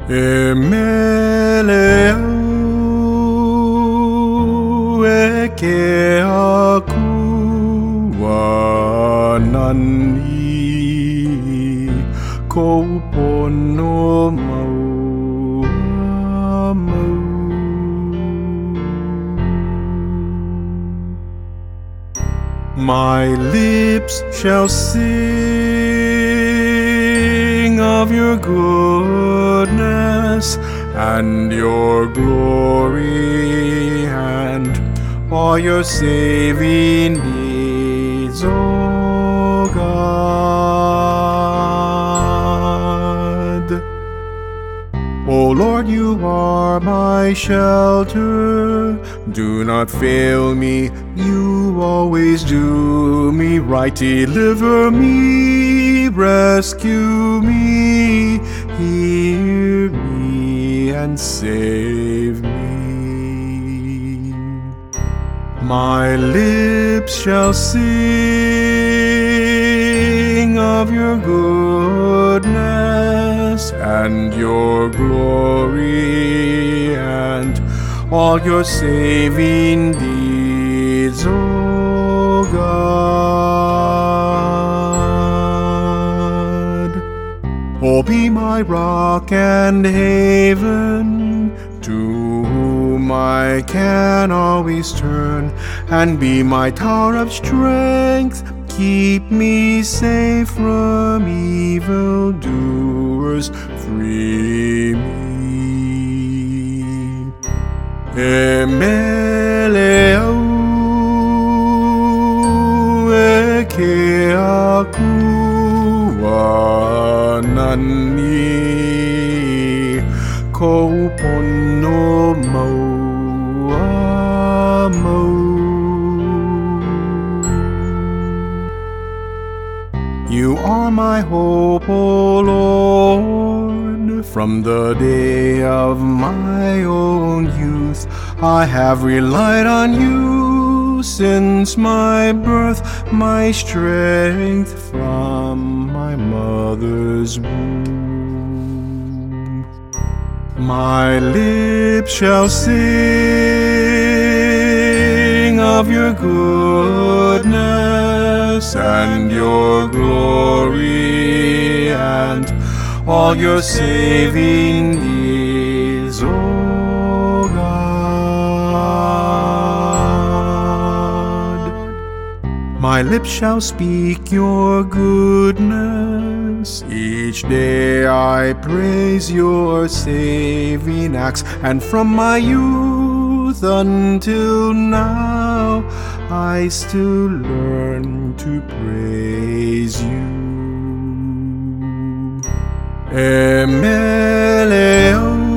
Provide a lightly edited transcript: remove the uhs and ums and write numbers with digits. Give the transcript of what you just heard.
Emeleu eke aku anani kopono mau mau. My lips shall sing of your goodness and your glory and all your saving deeds, O God. O Lord, you are my shelter. Do not fail me, you always do me right. Deliver me, rescue me, hear me and save me. My lips shall sing of your goodness and your glory and all your saving deeds, O God. Oh, be my rock and haven, to whom I can always turn, and be my tower of strength. Keep me safe from evildoers, free me. Emeleu eke aku anani kopono mau mau. You are my hope, O Lord, from the day of my own youth. I have relied on you since my birth, my strength from my mother's womb. My lips shall sing of your goodness and your glory and all your saving deeds, O God. My lips shall speak your goodness. Each day I praise your saving acts, and from my youth until now I still learn to praise you. Emeleu